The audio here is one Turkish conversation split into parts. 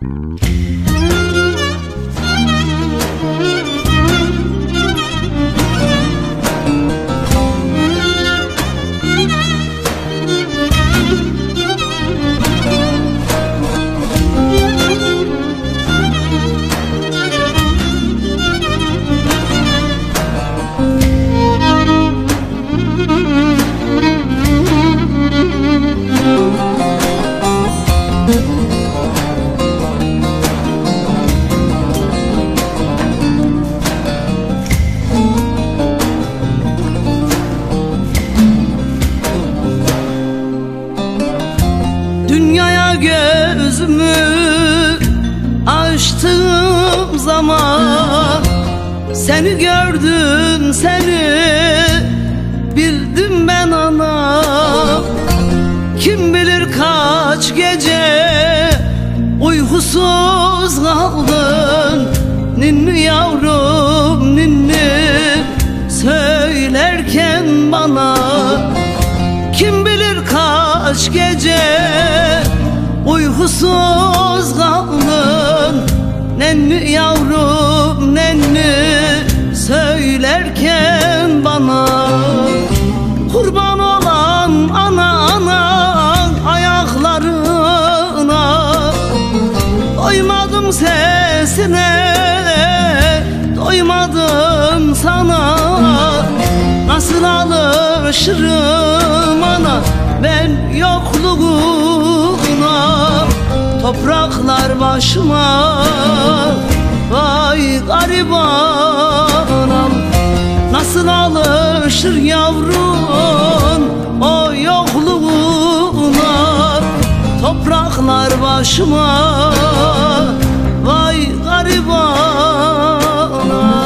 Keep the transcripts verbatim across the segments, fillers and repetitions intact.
Dünyaya gözümü açtığım zaman seni gördüm, seni bildim ben ana. Kim bilir kaç gece uykusuz kaldın ninni yavrum, ninni söylerken bana. Kim bilir kaç gece uykusuz kaldın nenni yavrum, nenni söylerken bana. Kurban olan ana ana ayaklarına, doymadım sesine, doymadım sana. Nasıl alışırım ana ben yokluğuna, topraklar başıma, vay garibanam. Nasıl alışır yavrun o yokluğuna, topraklar başıma, vay garibanam.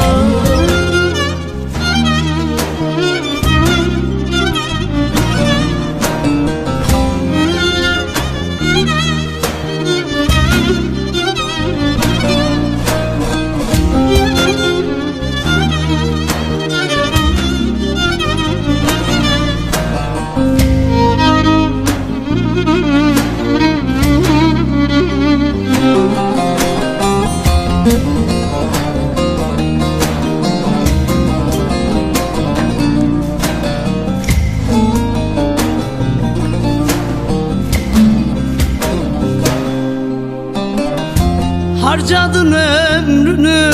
Harcadın ömrünü,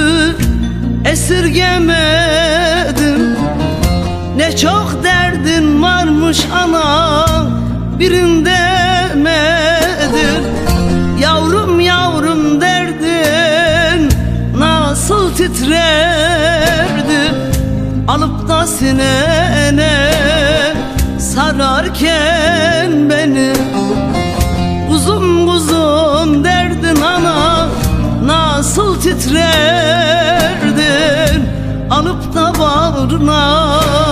esirgemedim. Ne çok derdin varmış ana, birinde medir. Yavrum yavrum derdin nasıl titrerdi, alıp da sinene sararken beni. Kuzum kuzum derdin ana nasıl titrerdin, alıp da bağrına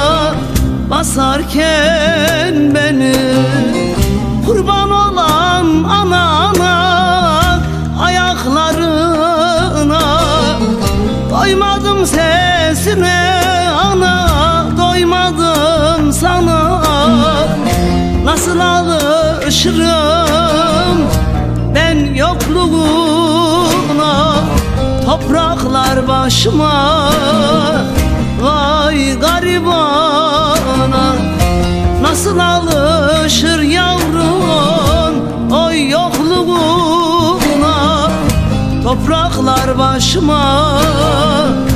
basarken beni. Kurban olan ana ana ayaklarına, doymadım sesine ana, doymadım sana. Nasıl alışırım ben yokluğuna, topraklar başıma, vay garibana. Nasıl alışır yavrun o yokluğuna, topraklar başıma,